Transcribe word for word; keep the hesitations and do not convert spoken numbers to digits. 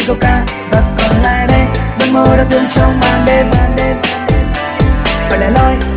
câu ca và còn lại đây đôi môi đã thương trong màn đêm. Phải lẻ loi